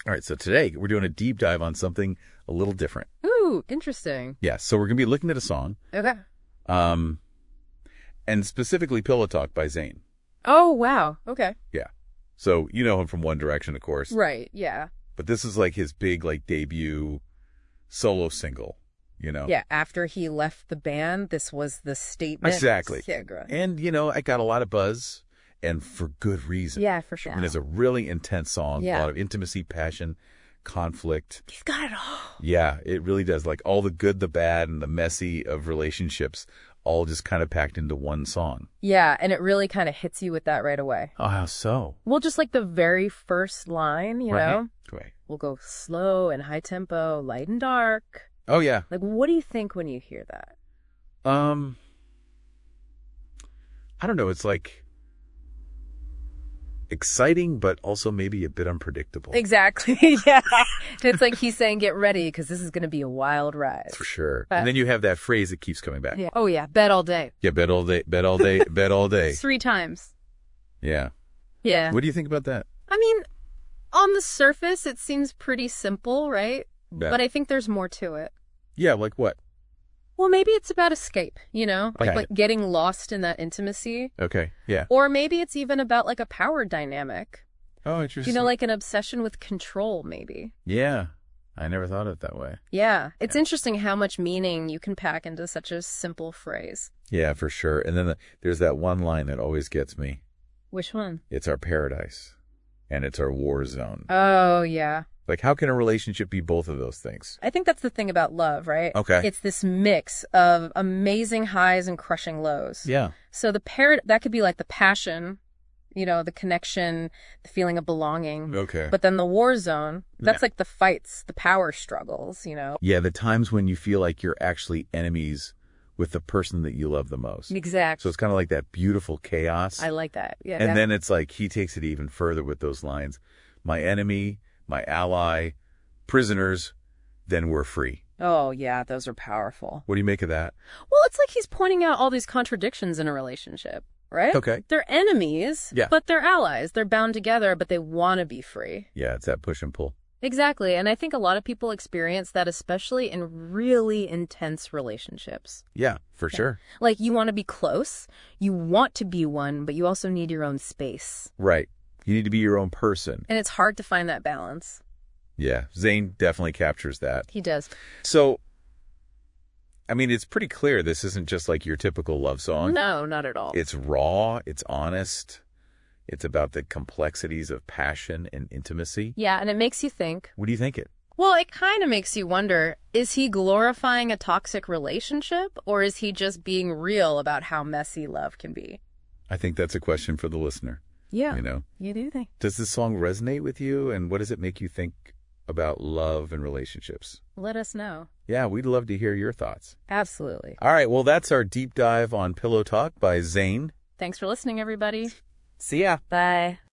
All right, so today we're doing a deep dive on something a little different. Ooh, interesting. Yeah, so we're going to be looking at a song. Okay. And specifically Pillow Talk by Zayn. Oh, wow. Okay. Yeah. So you know him from One Direction, of course. Right, yeah. But this is like his big debut solo single, you know? Yeah, after he left the band, this was the statement. Exactly. Yeah, girl. And, I got a lot of buzz, and for good reason. Yeah, for sure. I mean, it's a really intense song. Yeah. A lot of intimacy, passion, conflict. He's got it all. Yeah, it really does. Like all the good, the bad, and the messy of relationships all just kind of packed into one song. Yeah, and it really kind of hits you with that right away. Oh, how so? Well, just like the very first line, you know? Right. We'll go slow and high tempo, light and dark. Oh, yeah. Like, what do you think when you hear that? I don't know. It's like exciting, but also maybe a bit unpredictable. Exactly. Yeah. It's like he's saying, get ready because this is going to be a wild ride. For sure. And then you have that phrase that keeps coming back. Yeah. Oh, yeah. Bed all day. Yeah, bed all day, bed all day, bed all day. 3 times. Yeah. Yeah. What do you think about that? I mean, on the surface, it seems pretty simple, right? Yeah. But I think there's more to it. Yeah, like what? Well, maybe it's about escape, you know? Okay. Like getting lost in that intimacy. Okay, yeah. Or maybe it's even about like a power dynamic. Oh, interesting. You know, like an obsession with control, maybe. Yeah. I never thought of it that way. Yeah. It's interesting how much meaning you can pack into such a simple phrase. Yeah, for sure. And then there's that one line that always gets me. Which one? It's our paradise. And it's our war zone. Oh, yeah. Like, how can a relationship be both of those things? I think that's the thing about love, right? Okay. It's this mix of amazing highs and crushing lows. Yeah. So that could be like the passion, you know, the connection, the feeling of belonging. Okay. But then the war zone, that's like the fights, the power struggles, you know? Yeah, the times when you feel like you're actually enemies with the person that you love the most. Exactly. So it's kind of like that beautiful chaos. I like that. Yeah. And then it's like he takes it even further with those lines. My enemy, my ally, prisoners, then we're free. Oh, yeah, those are powerful. What do you make of that? Well, it's like he's pointing out all these contradictions in a relationship, right? Okay. They're enemies, but they're allies. They're bound together, but they want to be free. Yeah, it's that push and pull. Exactly. And I think a lot of people experience that, especially in really intense relationships. Yeah, for sure. Like you want to be close, you want to be one, but you also need your own space. Right. You need to be your own person. And it's hard to find that balance. Yeah, Zayn definitely captures that. He does. So, I mean, it's pretty clear this isn't just like your typical love song. No, not at all. It's raw, it's honest. It's about the complexities of passion and intimacy. Yeah, and it makes you think. What do you think it? Well, it kind of makes you wonder, is he glorifying a toxic relationship, or is he just being real about how messy love can be? I think that's a question for the listener. Yeah, you know? You do think. Does this song resonate with you, and what does it make you think about love and relationships? Let us know. Yeah, we'd love to hear your thoughts. Absolutely. All right, well, that's our deep dive on Pillow Talk by Zayn. Thanks for listening, everybody. See ya. Bye.